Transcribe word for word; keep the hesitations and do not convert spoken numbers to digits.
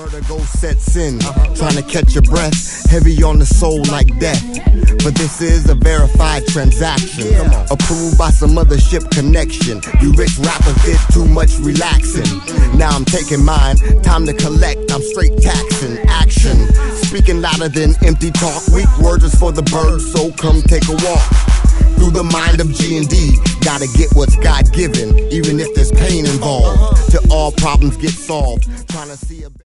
Vertigo sets in, trying to catch your breath, heavy on the soul like death. But this is a verified transaction, approved by some mothership connection. You rich rappers did too much relaxing. Now I'm taking mine, time to collect, I'm straight taxing. Action, speaking louder than empty talk. Weak words is for the birds, so come take a walk through the mind of G and D. Gotta get what's God-given, even if there's pain involved. Till all problems get solved. Trying to see a